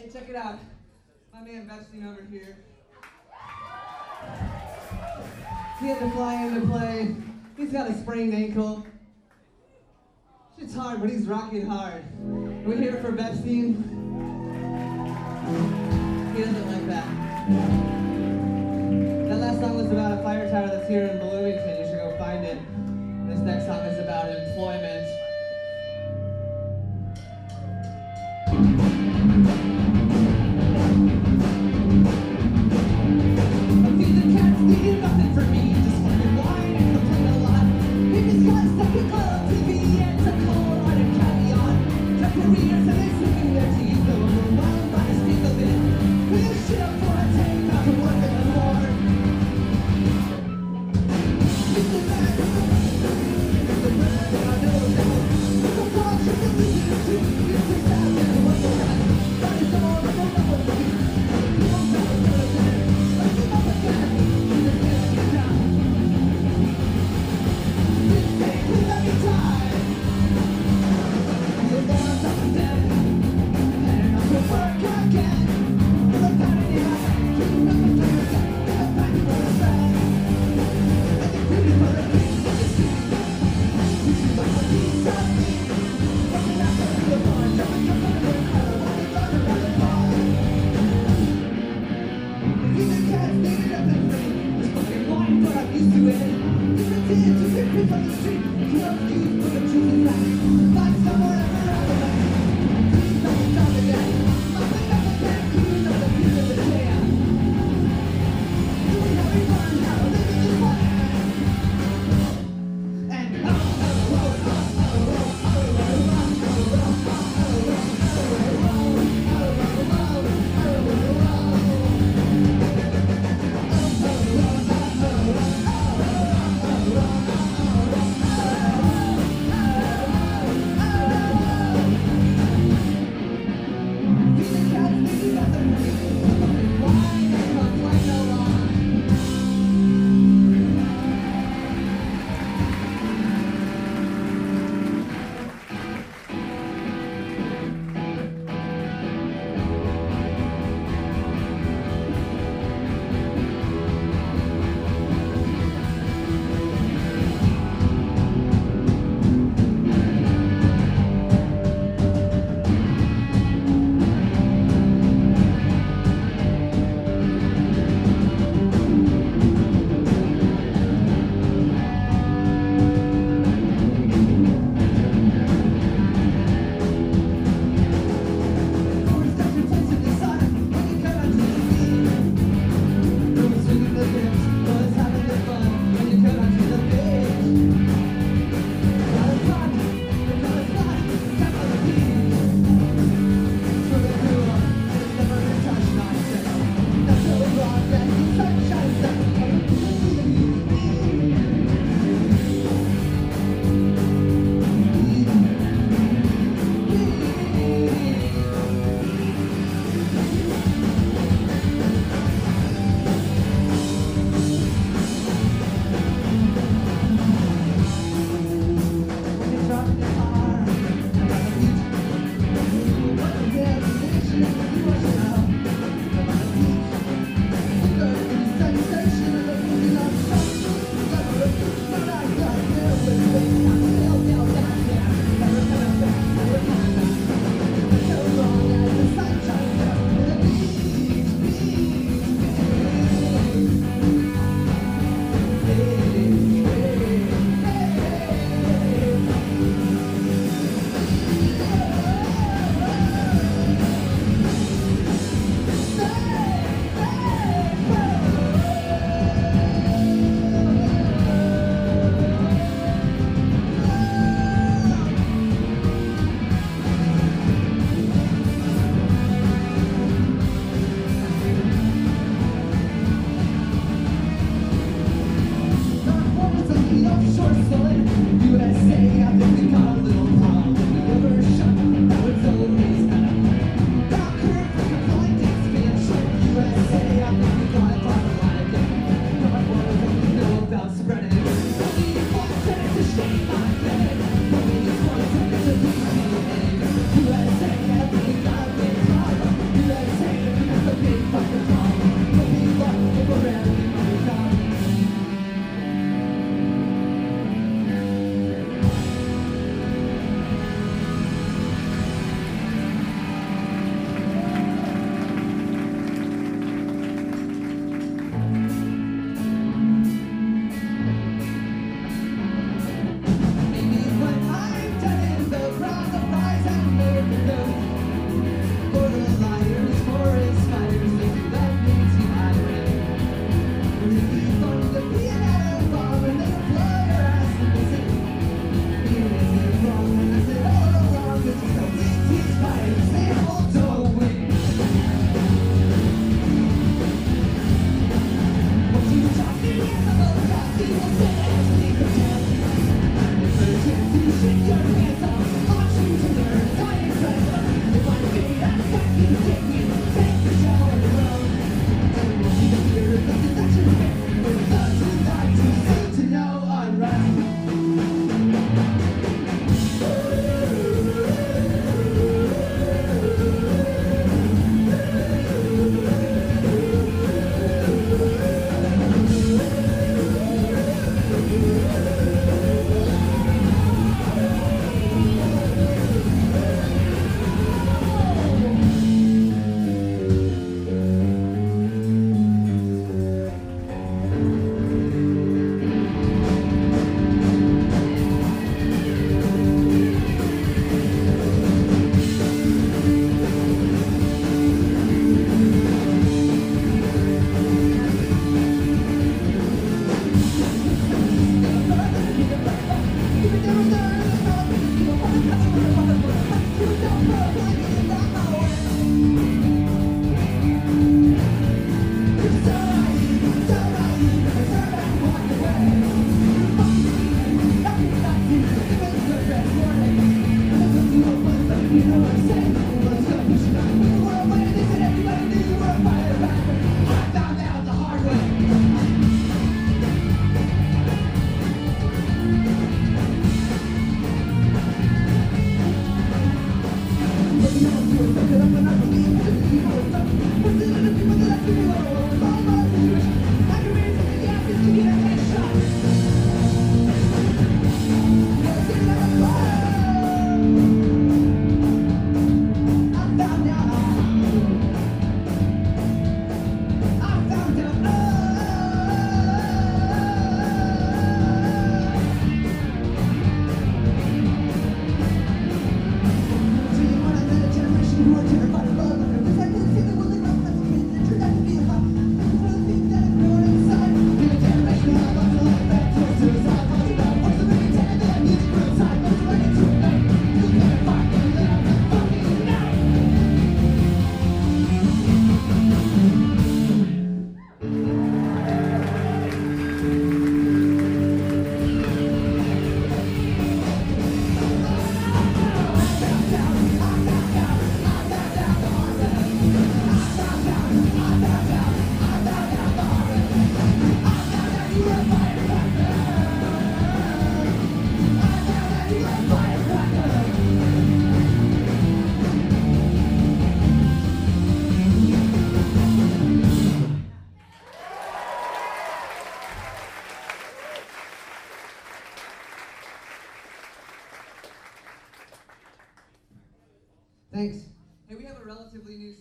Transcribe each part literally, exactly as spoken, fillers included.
Hey, check it out. My man Bepstein over here. He had to fly in to play. He's got a sprained ankle. Shit's hard, but he's rocking hard. We're here for Bepstein. He doesn't like that. That last song was about a fire tower that's here in Bloomington. You should go find it. This next song is about employment. Nothing for me, just fucking whine and complain a lot. Because guys that we call T V and to call on and carry on. Their careers and they singing their teeth overwhelmed by the speak of it. We do shit up for a take, not to work in the Lord. It's the bad, it's the bad, I know that.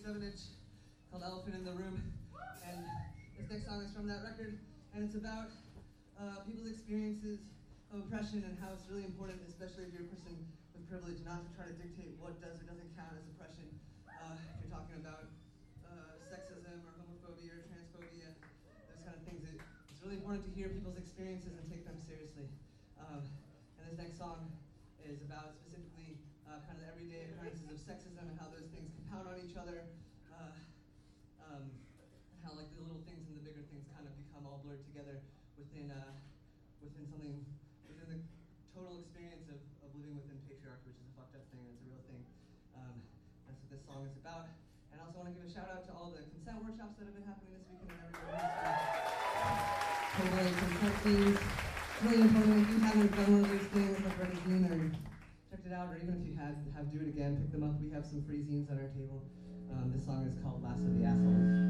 seven inch called Elephant in the Room. And this next song is from that record, and it's about uh, people's experiences of oppression and how it's really important, especially if you're a person with privilege, not to try to dictate what does or doesn't count as oppression. Uh, if you're talking about uh, sexism or homophobia or transphobia, those kind of things, it, it's really important to hear people's experiences and take them seriously. Um, and this next song is about specifically uh, kind of the everyday occurrences of sexism and how those things compound on each other. Uh, um, how like the little things and the bigger things kind of become all blurred together within uh, within something, within the total experience of, of living within patriarchy, which is a fucked up thing, and it's a real thing. Um, that's what this song is about. And I also want to give a shout out to all the consent workshops that have been happening this weekend and everywhere else. Totally consent things. It's really important if you haven't done one of those things, like read a zine or checked it out, or even if you had, have do it again, pick them up. We have some free zines on our table. Um, this song is called Last of the Assholes.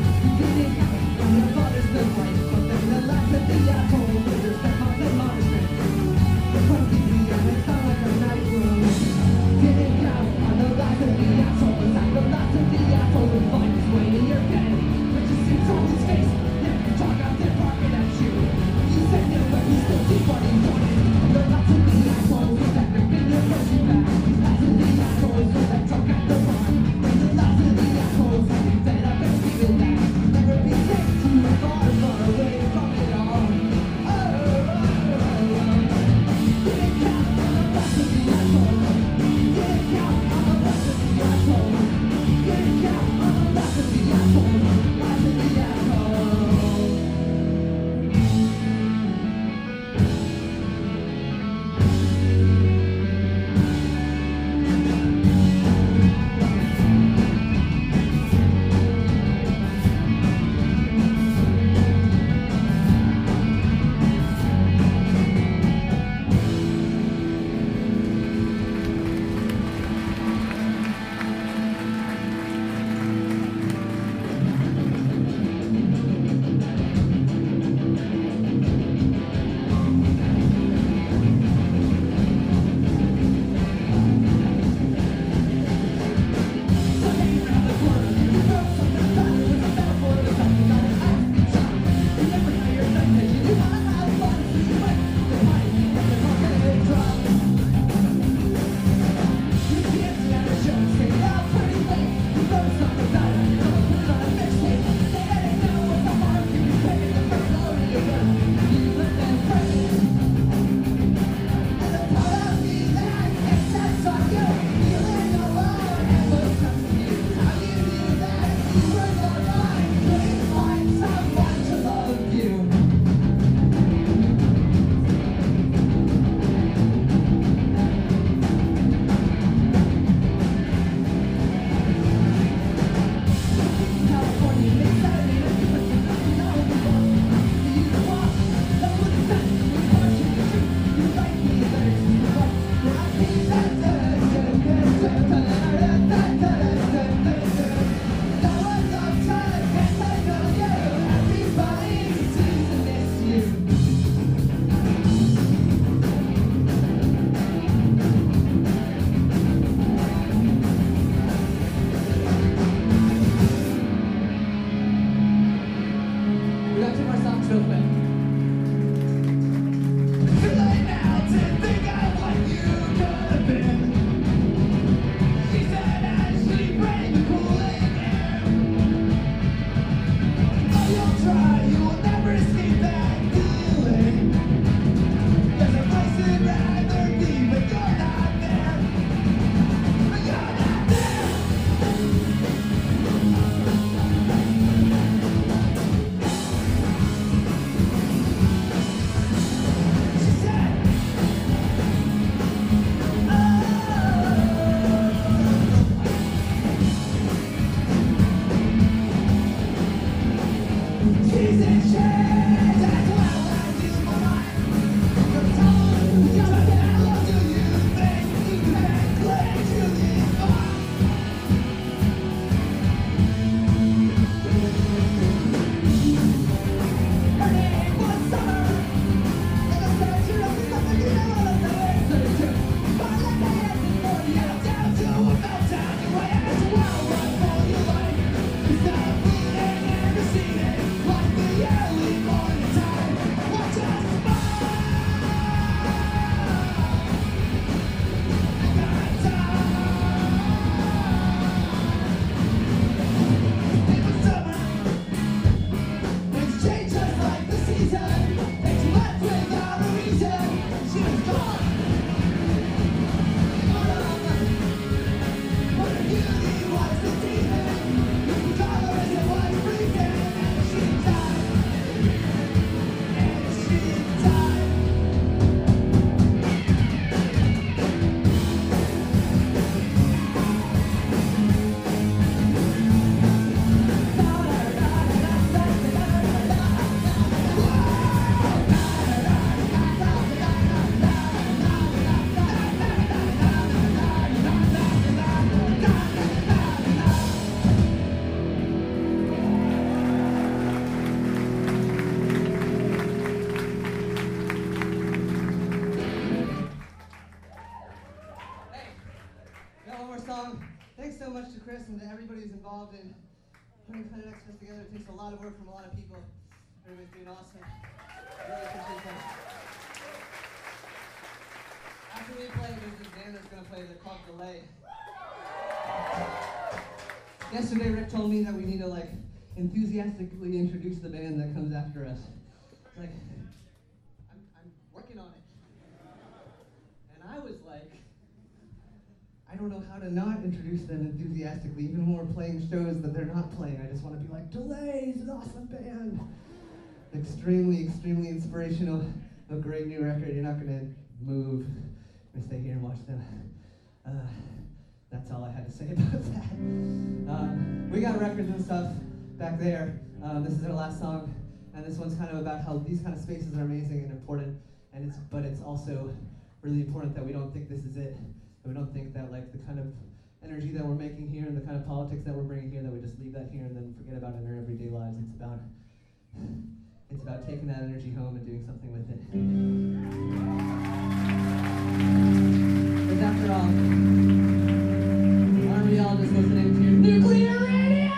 The last of the assholes, there's that mountain monster. And to everybody who's involved in putting Planet X Fest together. It takes a lot of work from a lot of people. Everybody's doing awesome. Really appreciate that. After we play, there's this band that's going to play. They're called Delay. Yesterday, Rick told me that we need to like enthusiastically introduce the band that comes after us. It's like, I'm, I'm working on it. And I was like, I don't know how to not introduce them enthusiastically, even when we're playing shows that they're not playing. I just want to be like, Delays, an awesome band. Extremely, extremely inspirational. A great new record. You're not going to move. You're going to stay here and watch them. Uh, that's all I had to say about that. Um, we got records and stuff back there. Um, this is our last song, and this one's kind of about how these kind of spaces are amazing and important, and it's but it's also really important that we don't think this is it. We don't think that like the kind of energy that we're making here and the kind of politics that we're bringing here, that we just leave that here and then forget about it in our everyday lives. It's about it's about taking that energy home and doing something with it. Because after all, aren't we all just listening to nuclear radio?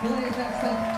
See you later next time.